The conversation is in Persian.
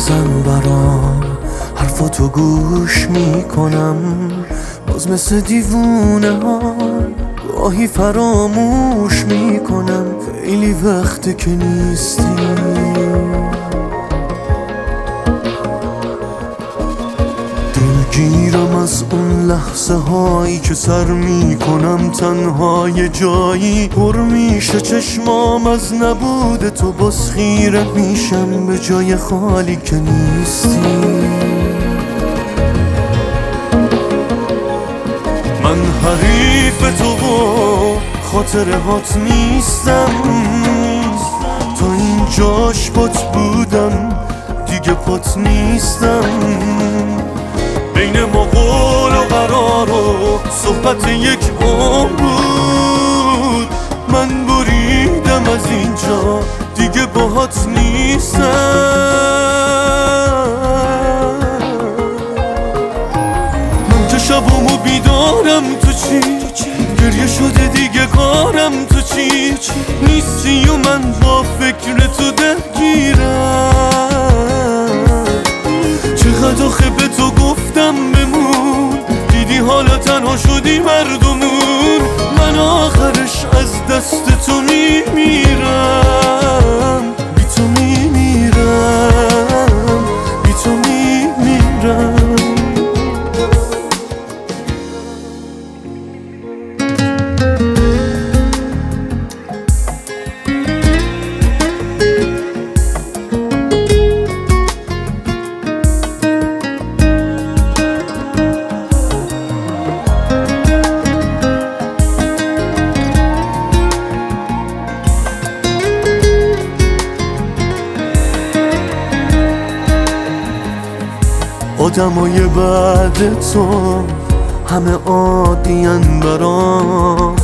بزن برام، حرفاتو گوش میکنم، باز مثل دیوونه ها گاهی فراموش میکنم. خیلی وقته که نیستی، دلگیرم از اون لحظه هایی که سر میکنم تنها یه جایی. پر میشه چشمام از نبود تو، باز خیره میشم به جای خالی که نیستی. من حریف تو و خاطره هات نیستم، تا اینجاش پات بودم دیگه پات نیستم. بین ما قول و قرار و صحبت یک عمر بود، من بریدم از اینجا دیگه باهات نیستم. من که شبامو بیدارم تو چی، گریه شده دیگه کارم تو چی، نیستی و من با فکر تو درگیرم. چقدر آخه به تو گفتم بمون، دیدی حالا تنها شدی مردمون. من آخرش از دست تو میمیرم، بی تو میمیرم، بی تو میمیرم. آدمای بعد تو همه عادین برام،